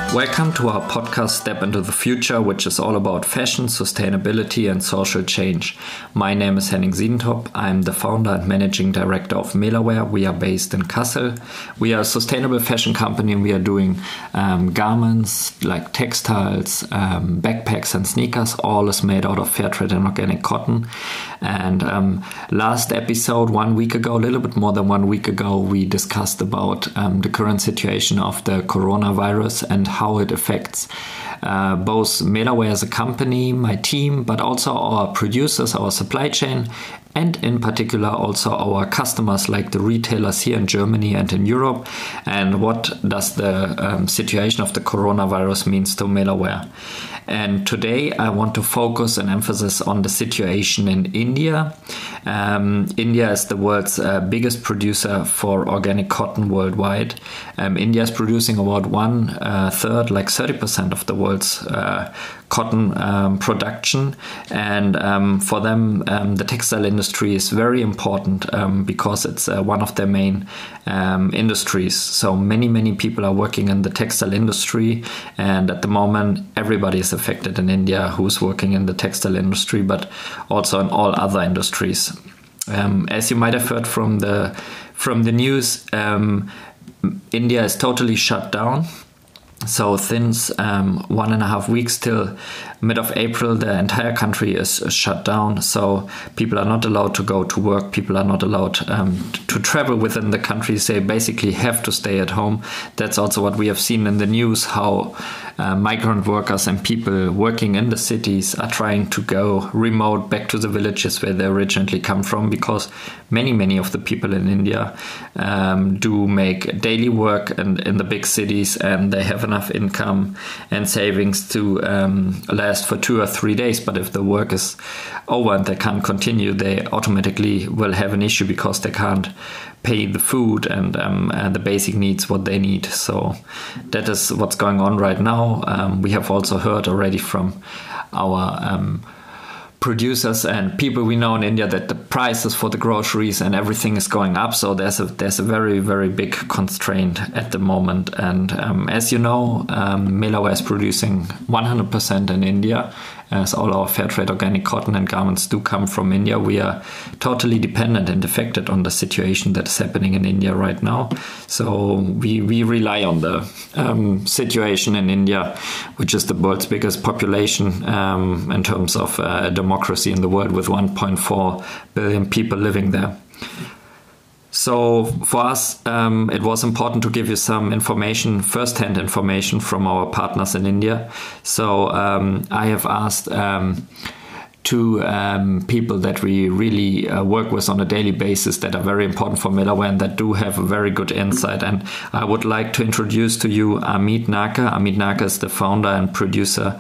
Welcome to our podcast Step into the Future, which is all about fashion, sustainability and social change. My name is Henning Siedentop. I'm the founder and managing director of Melawear. We are based in Kassel. We are a sustainable fashion company and we are doing garments like textiles, backpacks and sneakers. All is made out of fair trade and organic cotton. And last episode, 1 week ago, a little bit more than 1 week ago, we discussed about the current situation of the coronavirus and how it affects both Melawear as a company, my team, but also our producers, our supply chain, and in particular also our customers like the retailers here in Germany and in Europe. And what does the situation of the coronavirus means to Melawear? And today I want to focus and emphasis on the situation in India. India is the world's biggest producer for organic cotton worldwide. India is producing about one third, like 30% of the world's cotton production. And for them, the textile industry is very important because it's one of their main industries. So many people are working in the textile industry. And at the moment, everybody is affected in India who's working in the textile industry, but also in all other industries. As you might have heard from the news, India is totally shut down. So since 1.5 weeks till mid of April, the entire country is shut down. So people are not allowed to go to work. People are not allowed to travel within the country. They basically have to stay at home. That's also what we have seen in the news, how migrant workers and people working in the cities are trying to go remote back to the villages where they originally come from, because many of the people in India do make daily work in the big cities, and they have enough income and savings to last for 2 or 3 days. But if the work is over and they can't continue, they automatically will have an issue because they can't pay the food and the basic needs what they need. So that is what's going on right now. We have also heard already from our producers and people we know in India that the prices for the groceries and everything is going up. So there's a very big constraint at the moment. And as you know, Melawear is producing 100% in India, as all our fair trade organic cotton and garments do come from India. We are totally dependent and affected on the situation that is happening in India right now. So we rely on the situation in India, which is the world's biggest population in terms of democracy in the world, with 1.4 billion people living there. So for us, it was important to give you some information, first-hand information from our partners in India. So I have asked two people that we really work with on a daily basis that are very important for Melawear and that do have a very good insight. And I would like to introduce to you Amit Naka. Amit Naka is the founder and producer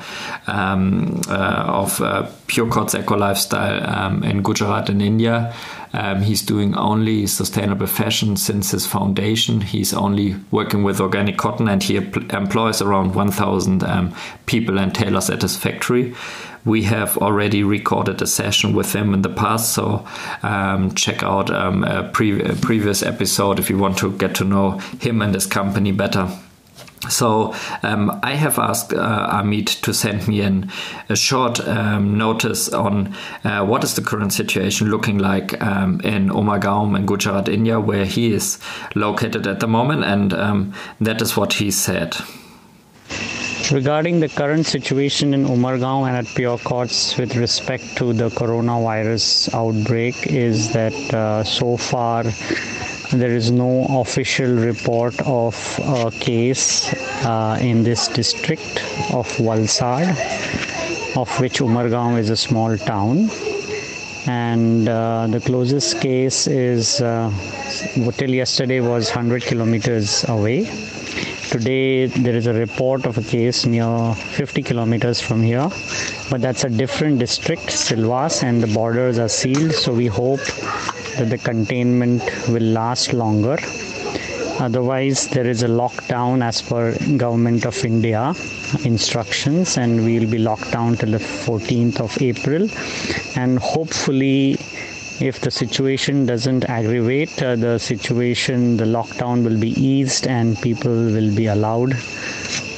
of Pure Coats Eco Lifestyle in Gujarat in India. He's doing only sustainable fashion since his foundation. He's only working with organic cotton, and he employs around 1,000 people and tailors at his factory. We have already recorded a session with him in the past, so check out a previous episode if you want to get to know him and his company better. So I have asked Amit to send me a short notice on what is the current situation looking like in Umargaon in Gujarat, India, where he is located at the moment, and that is what he said. Regarding the current situation in Umargaon and at Pure Coats with respect to the coronavirus outbreak is that so far there is no official report of a case in this district of Valsad, of which Umargaon is a small town. And the closest case is till yesterday was 100 kilometers away. Today there is a report of a case near 50 kilometers from here, but that's a different district, Silvas, and the borders are sealed, so we hope that the containment will last longer. Otherwise, there is a lockdown as per Government of India instructions, and we will be locked down till the 14th of April. And hopefully, if the situation doesn't aggravate, the lockdown will be eased and people will be allowed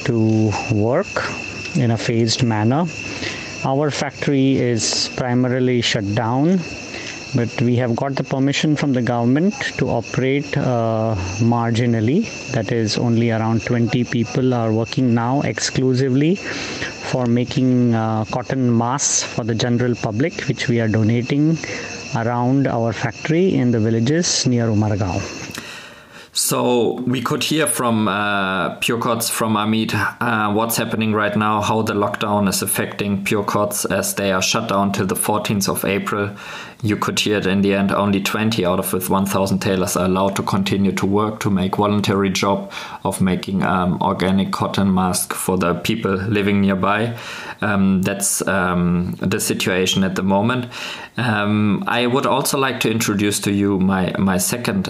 to work in a phased manner. Our factory is primarily shut down, but we have got the permission from the government to operate marginally. That is, only around 20 people are working now exclusively for making cotton masks for the general public, which we are donating around our factory in the villages near Umargaon. So we could hear from Purecots, from Amit, what's happening right now, how the lockdown is affecting Purecots as they are shut down till the 14th of April. You could hear it in the end, only 20 out of 1,000 tailors are allowed to continue to work, to make voluntary job of making organic cotton mask for the people living nearby. That's the situation at the moment. I would also like to introduce to you my second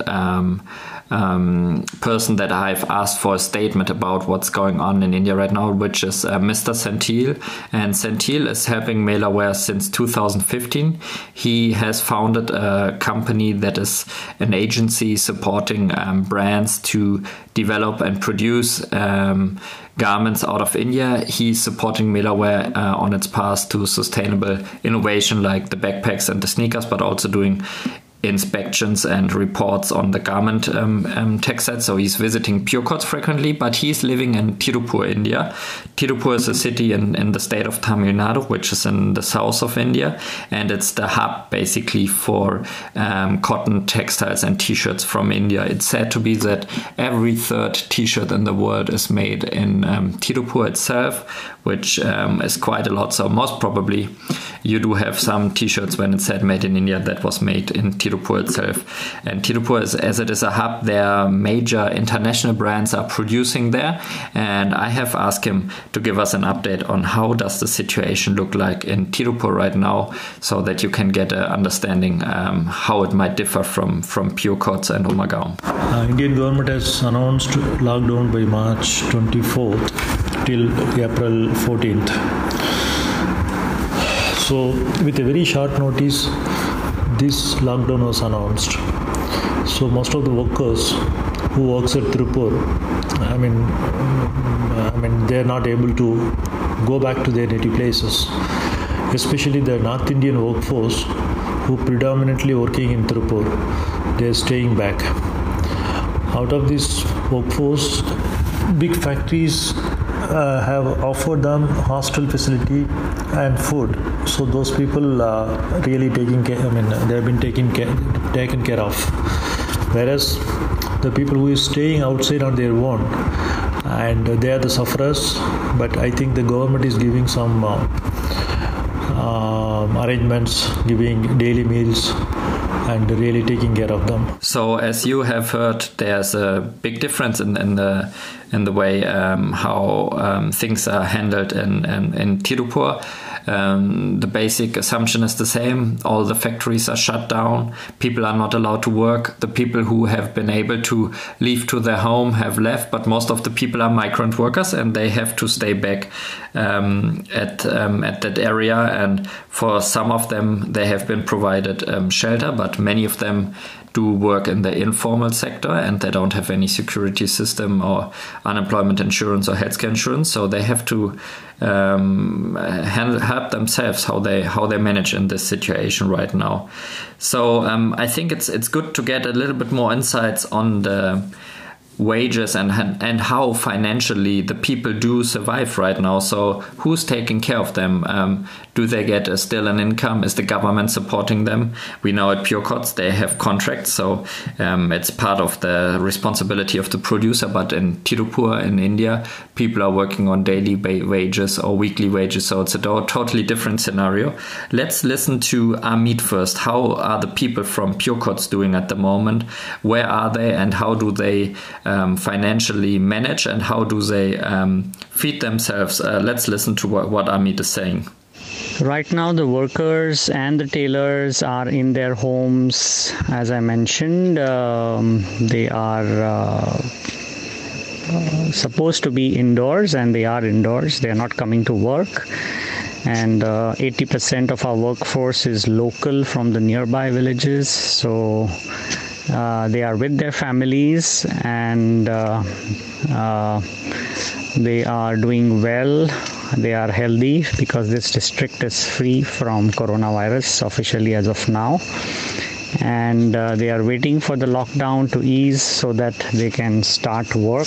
person that I've asked for a statement about what's going on in India right now, which is Mr. Senthil. And Senthil is helping Melaware since 2015. He has founded a company that is an agency supporting brands to develop and produce garments out of India. He's supporting Melaware on its path to sustainable innovation like the backpacks and the sneakers, but also doing inspections and reports on the garment tech set. So he's visiting Purecots frequently, but he's living in Tirupur, India. Tirupur is a city in the state of Tamil Nadu, which is in the south of India, and it's the hub basically for cotton textiles and t-shirts from India. It's said to be that every third t-shirt in the world is made in Tirupur itself, which is quite a lot. So most probably you do have some t-shirts when it said made in India that was made in Tirupur itself. And Tirupur, as it is a hub, their major international brands are producing there. And I have asked him to give us an update on how does the situation look like in Tirupur right now, so that you can get an understanding how it might differ from Purecots and Umargaon. Indian government has announced lockdown by March 24th till April 14th. So with a very short notice, this lockdown was announced. So most of the workers who works at Tirupur, I mean, they are not able to go back to their native places. Especially the North Indian workforce who predominantly working in Tirupur, they are staying back. Out of this workforce, big factories have offered them hostel facility and food. So those people really taking care. They have been taken care of. Whereas the people who is staying outside on their own, and they are the sufferers. But I think the government is giving some arrangements, giving daily meals, and really taking care of them. So as you have heard, there's a big difference in the way how things are handled in Tirupur. The basic assumption is the same. All the factories are shut down. People are not allowed to work. The people who have been able to leave to their home have left, but most of the people are migrant workers and they have to stay back at that area. And for some of them, they have been provided shelter, but many of them do work in the informal sector and they don't have any security system or unemployment insurance or healthcare insurance, so they have to help themselves how they manage in this situation right now. So I think it's good to get a little bit more insights on the wages and how financially the people do survive right now. So who's taking care of them? Do they get still an income? Is the government supporting them? We know at Purecots they have contracts, so it's part of the responsibility of the producer. But in Tirupur in India, people are working on daily wages or weekly wages, so it's a totally different scenario. Let's listen to Amit first. How are the people from Purecots doing at the moment? Where are they and how do they financially manage and how do they feed themselves? Let's listen to what Amit is saying. Right now, the workers and the tailors are in their homes. As I mentioned, they are supposed to be indoors and they are indoors. They are not coming to work. And 80% of our workforce is local from the nearby villages. So they are with their families and They are doing well. They are healthy because this district is free from coronavirus officially as of now. And they are waiting for the lockdown to ease so that they can start work.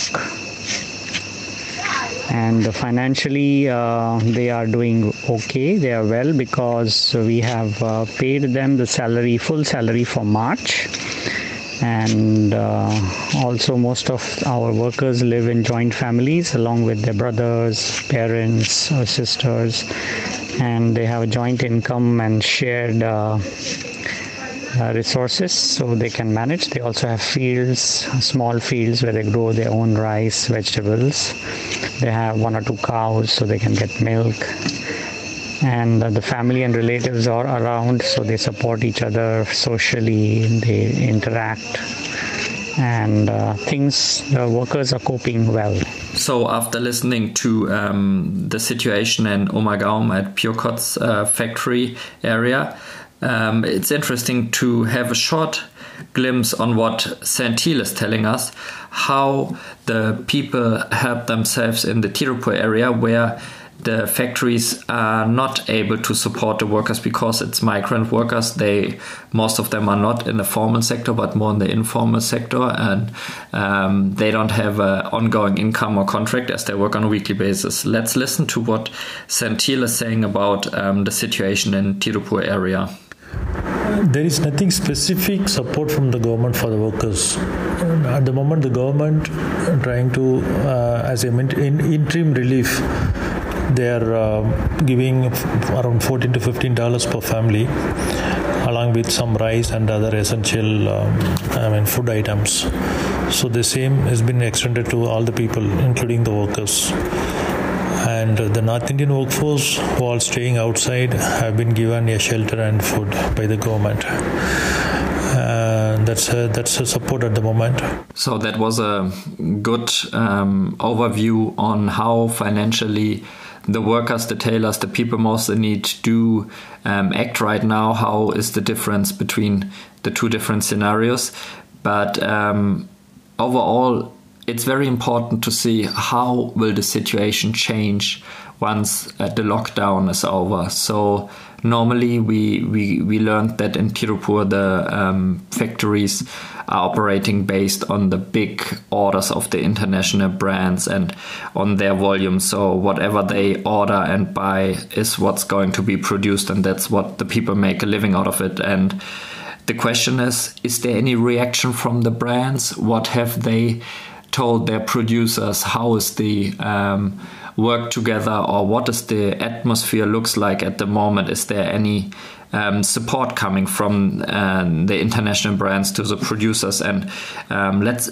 And financially, they are doing okay. They are well because we have paid them the salary, full salary for March. And also most of our workers live in joint families along with their brothers, parents, or sisters. And they have a joint income and shared resources so they can manage. They also have fields, small fields where they grow their own rice, vegetables. They have 1 or 2 cows so they can get milk. And the family and relatives are around, so they support each other socially, they interact, and the workers are coping well. So after listening to the situation in Umargaon at Purecott's factory area, it's interesting to have a short glimpse on what Senthil is telling us, how the people help themselves in the Tirupur area where the factories are not able to support the workers because it's migrant workers. Most of them are not in the formal sector, but more in the informal sector, and they don't have an ongoing income or contract as they work on a weekly basis. Let's listen to what Senthil is saying about the situation in Tirupur area. There is nothing specific support from the government for the workers. At the moment, the government trying to, as an interim relief, they are giving around $14 to $15 per family, along with some rice and other essential food items. So the same has been extended to all the people, including the workers. And the North Indian workforce who are staying outside have been given a shelter and food by the government. That's a support at the moment. So that was a good overview on how financially the workers, the tailors, the people most in need do act right now. How is the difference between the two different scenarios? But overall, it's very important to see how will the situation change once the lockdown is over. So normally we learned that in Tirupur the factories are operating based on the big orders of the international brands and on their volume. So whatever they order and buy is what's going to be produced, and that's what the people make a living out of it. And the question is there any reaction from the brands? What have they told their producers? How is the work together, or what is the atmosphere looks like at the moment? Is there any support coming from the international brands to the producers? And let's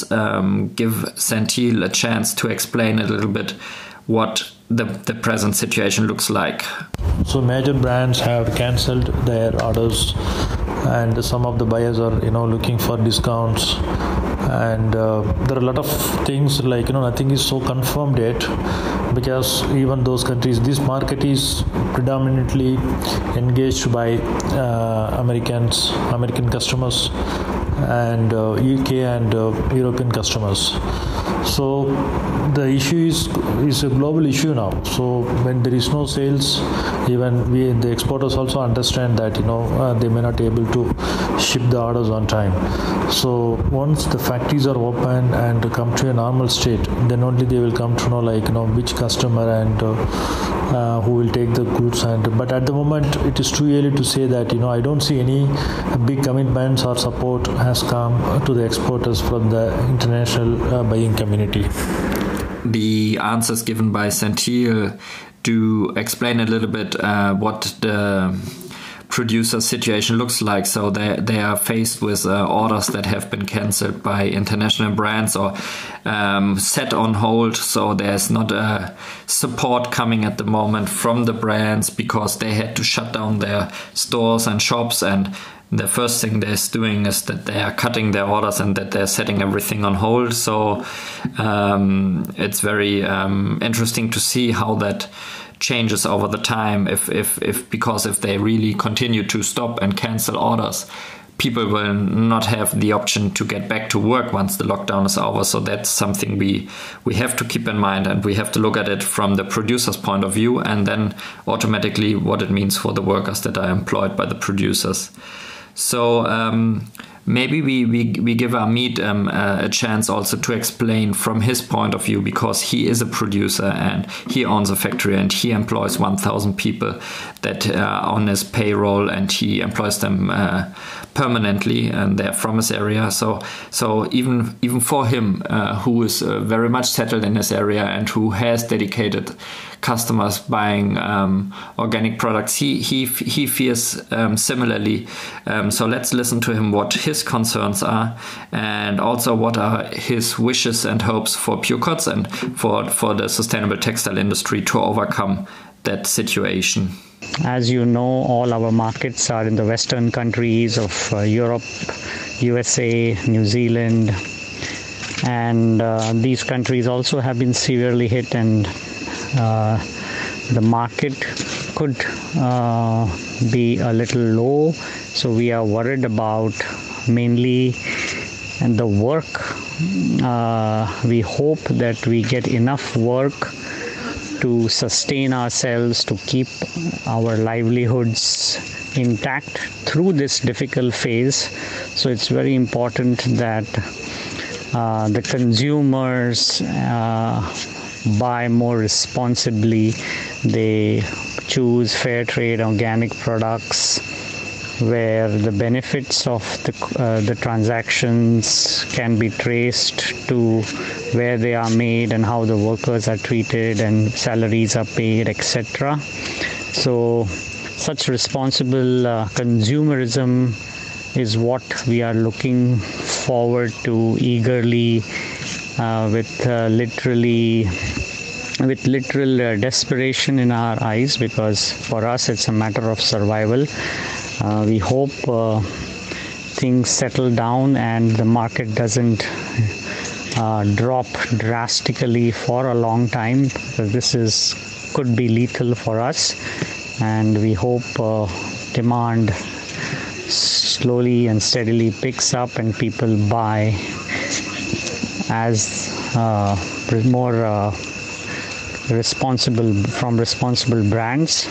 give Senthil a chance to explain a little bit what the present situation looks like. So major brands have cancelled their orders, and some of the buyers are looking for discounts. And there are a lot of things like nothing is so confirmed yet, because even those countries, this market is predominantly engaged by American customers and UK and European customers. So the issue is a global issue now. So when there is no sales, even the exporters also understand that they may not be able to ship the orders on time. So once the factories are open and come to a normal state, then only they will come to know which customer and who will take the goods. But at the moment it is too early to say that. I don't see any big commitments or support has come to the exporters from the international buying community. The answers given by Senthil do explain a little bit what the producer situation looks like. So they are faced with orders that have been cancelled by international brands or set on hold. So there's not a support coming at the moment from the brands because they had to shut down their stores and shops, and the first thing they're doing is that they are cutting their orders and that they're setting everything on hold. So it's very interesting to see how that changes over the time, if they really continue to stop and cancel orders, people will not have the option to get back to work once the lockdown is over. So that's something we have to keep in mind, and we have to look at it from the producer's point of view, and then automatically what it means for the workers that are employed by the producers. So maybe we give Amit a chance also to explain from his point of view, because he is a producer and he owns a factory and he employs 1,000 people that are on his payroll, and he employs them permanently, and they're from his area. So even for him, who is very much settled in his area and who has dedicated customers buying organic products, he fears similarly. So let's listen to him, what his concerns are, and also what are his wishes and hopes for Pure Coats and for the sustainable textile industry to overcome that situation. As you know, all our markets are in the Western countries of Europe, USA, New Zealand, and these countries also have been severely hit, and the market could be a little low. So we are worried about mainly the work. We hope that we get enough work to sustain ourselves, to keep our livelihoods intact through this difficult phase. So it's very important that the consumers buy more responsibly. They choose fair trade organic products where the benefits of the transactions can be traced to where they are made and how the workers are treated and salaries are paid, etc. So such responsible consumerism is what we are looking forward to eagerly, with literal desperation in our eyes, because for us it's a matter of survival. We hope things settle down and the market doesn't drop drastically for a long time, because this could be lethal for us. And we hope demand slowly and steadily picks up and people buy as more responsible brands.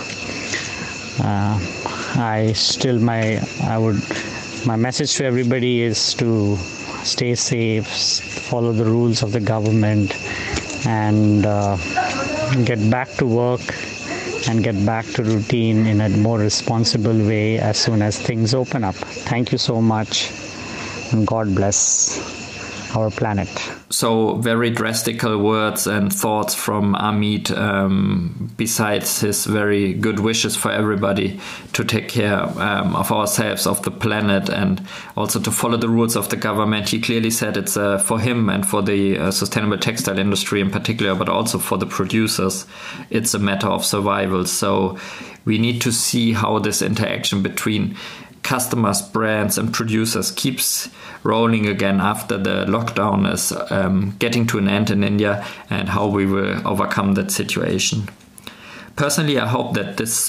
My message to everybody is to stay safe, follow the rules of the government, and get back to work and get back to routine in a more responsible way as soon as things open up. Thank you so much, and God bless our planet. So very drastical words and thoughts from Amit, besides his very good wishes for everybody to take care of ourselves, of the planet, and also to follow the rules of the government. He clearly said it's for him and for the sustainable textile industry in particular, but also for the producers, it's a matter of survival. So we need to see how this interaction between customers, brands and producers keeps rolling again after the lockdown is getting to an end in India, and how we will overcome that situation. Personally, I hope that this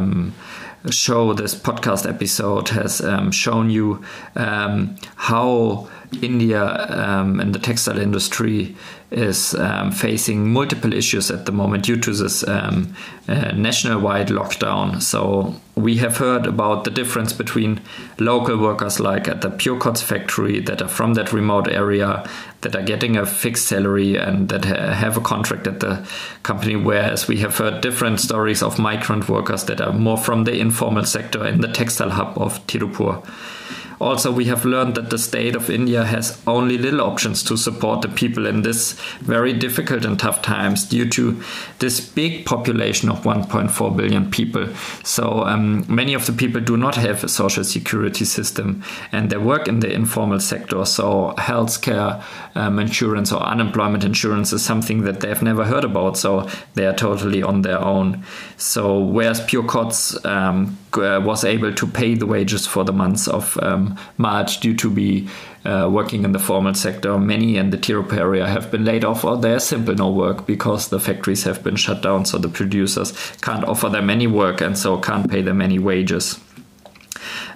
podcast episode has shown you how India and the textile industry is facing multiple issues at the moment due to this nationwide lockdown. So we have heard about the difference between local workers like at the Pure Coats factory that are from that remote area, that are getting a fixed salary and that have a contract at the company, whereas we have heard different stories of migrant workers that are more from the informal sector in the textile hub of Tirupur. Also, we have learned that the state of India has only little options to support the people in this very difficult and tough times due to this big population of 1.4 billion people. So many of the people do not have a social security system and they work in the informal sector. So healthcare insurance or unemployment insurance is something that they've never heard about. So they are totally on their own. So whereas Pure Coats was able to pay the wages for the months of March due to be working in the formal sector, many in the Tirupur area have been laid off, or there's simply no work because the factories have been shut down. So the producers can't offer them any work and so can't pay them any wages.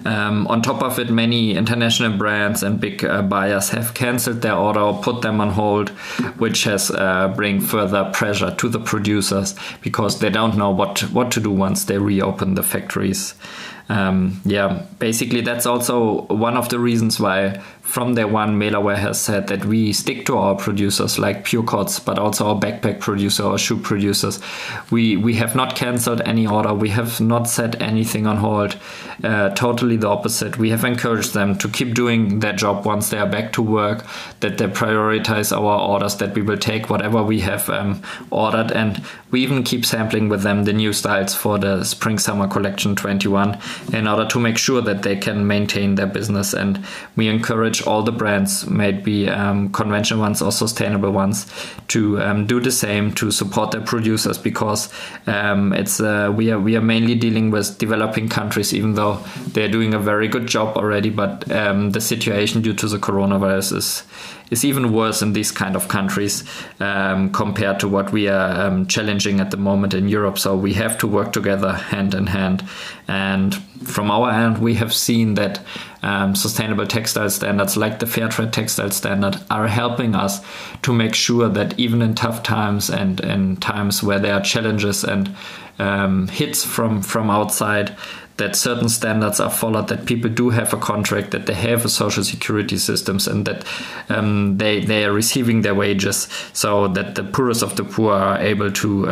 On top of it, many international brands and big buyers have cancelled their order or put them on hold, which has bring further pressure to the producers because they don't know what to do once they reopen the factories. Basically that's also one of the reasons why from day one Melaware has said that we stick to our producers like Pure Coats, but also our backpack producer or shoe producers. We have not cancelled any order. We have not set anything on hold. Totally the opposite. We have encouraged them to keep doing their job once they are back to work, that they prioritize our orders, that we will take whatever we have ordered, and we even keep sampling with them the new styles for the Spring Summer Collection 21 in order to make sure that they can maintain their business. And we encourage all the brands, maybe conventional ones or sustainable ones, to do the same, to support their producers, because we are mainly dealing with developing countries, even though they're doing a very good job already. But the situation due to the coronavirus is even worse in these kind of countries compared to what we are challenging at the moment in Europe. So we have to work together hand in hand. And from our end, we have seen that sustainable textile standards like the Fairtrade Textile Standard are helping us to make sure that even in tough times and in times where there are challenges and hits from outside, that certain standards are followed, that people do have a contract, that they have a social security systems, and that they are receiving their wages, so that the poorest of the poor are able to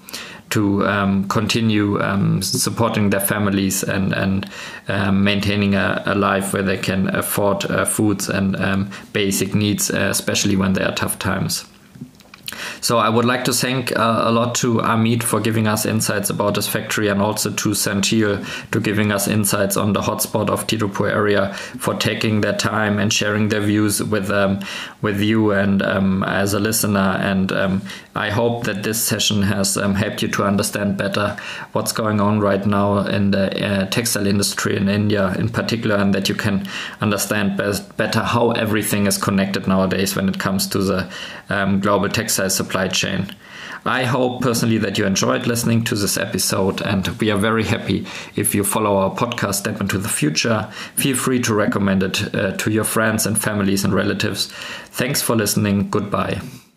continue supporting their families and maintaining a life where they can afford foods and basic needs, especially when there are tough times. So I would like to thank a lot to Amit for giving us insights about his factory, and also to Sentil to giving us insights on the hotspot of Tirupur area, for taking their time and sharing their views with you and as a listener. And I hope that this session has helped you to understand better what's going on right now in the textile industry in India in particular, and that you can understand better how everything is connected nowadays when it comes to the global textile supply chain. I hope personally that you enjoyed listening to this episode, and we are very happy if you follow our podcast Step into the Future. Feel free to recommend it to your friends and families and relatives. Thanks for listening. Goodbye.